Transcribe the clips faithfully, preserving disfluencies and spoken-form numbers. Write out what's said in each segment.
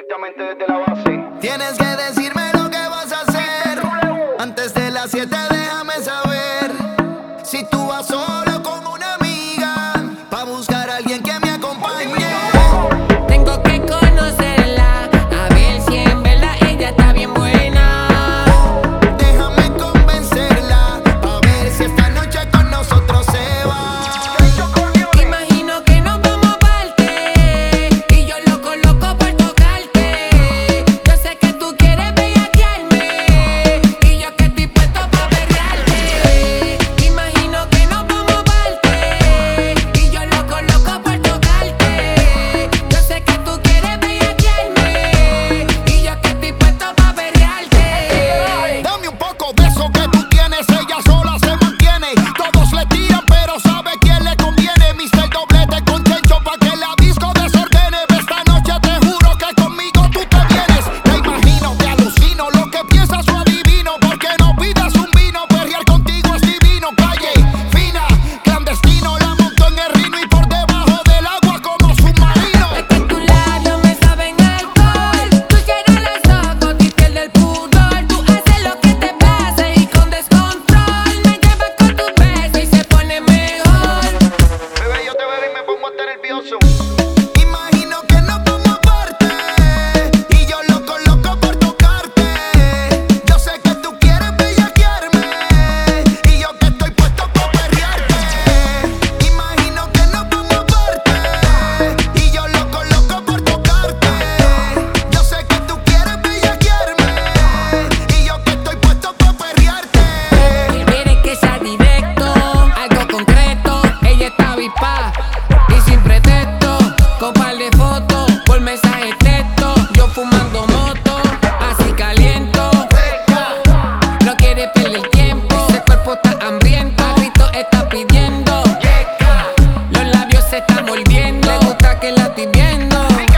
Directamente desde la base. Tienes que decirme lo que vas a hacer. Antes de las siete déjame saber si tú vas solo con una amiga pa' buscar a alguien que me acompañe. Tengo que conocerla, a ver si en verdad ella está bien buena. Déjame convencerla pa' ver si esta noche con nosotros se va. Imagino que nos vamos aparte y yo loco, loco por tocarte. Yo sé que tú quieres bellaquearme y yo que estoy puesto pa' perrearte. Imagino que nos vamos aparte y yo loco, loco por tocarte. Yo sé que tú quieres bellaquearme y yo que estoy puesto pa' perrearte. Dame un poco de eso que tú tienes, ella sola se mantiene. Todos le tiran, pero sabe quién le conviene. mister Doblete con Chencho pa' que la disco desordene. Esta noche te juro que conmigo tú te vienes. Te imagino, te alucino, lo que piensas lo adivino. Porque no pidas un vino, perrear contigo es divino. Calle fina, clandestino, la monto en el rino y por debajo del agua como submarino. Es que tus labios me saben alcohol. Tú llegas a los ojos y pierdes el pudor. Tú haces lo que te pasa y con descontrol me llevas con tus besos y se pone mejor. Bebé, yo te veo y me pongo hasta nervioso. Imagino que nos vamos aparte y yo loco, loco por tocarte. Yo sé que tú quieres bellaquearme y yo que estoy puesto pa' perrearte. Imagino que nos vamos aparte y yo loco, loco por tocarte. Yo sé que tú quieres bellaquearme y yo que estoy puesto pa' perrearte. Quieres que sea directo, algo concreto. Ella está avispa y sin pretexto. Con par de fotos por mensaje texto. Yo fumando moto, así caliento. No quiere perder tiempo. Ese cuerpo está hambriento. A grito está pidiendo. Los labios se están mordiendo. Le gusta que la estoy viendo.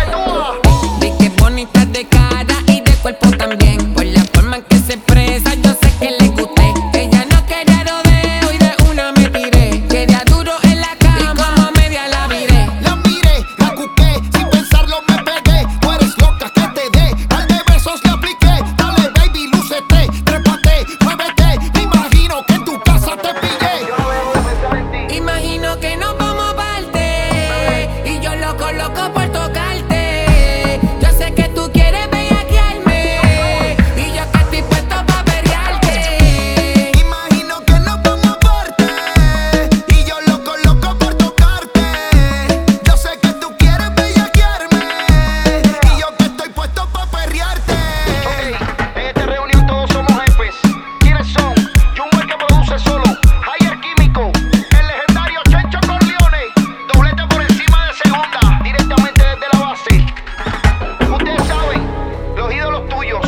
Vi que bonita de cara y de cuerpo también. Por la forma en que se expresa, yo sé que le gusté. Ella no quería rodeo y de una me tiré. Quería duro en la cama y como a media la viré. La miré, la cuqué, sin pensarlo me pegué. Tú eres loca que te dé, al de besos le apliqué. Dale baby, lúcete, trépate, muévete. Me imagino que en tu casa te pillé. Yo no dejo de pensar en ti. Imagino que nos vamos aparte y yo loco, loco por tocarte. Yo sé que tú quieres bellaquearme y yo que estoy puesto pa' perrearte. Imagino que nos vamos aparte y yo loco, loco por tocarte. Yo sé que tú quieres bellaquearme y yo que estoy puesto pa' perrearte. Ok, en esta reunión todos somos jefes. ¿Quiénes son? Jumbo el que produce solo, Jair Químico, el legendario Chencho Corleone, doblete por encima de segunda, directamente desde la base. Ustedes saben, los ídolos tuyos.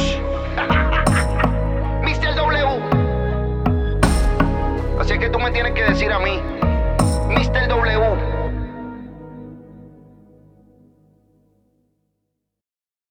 mister W. Así que tú me tienes que decir a mí, mister W.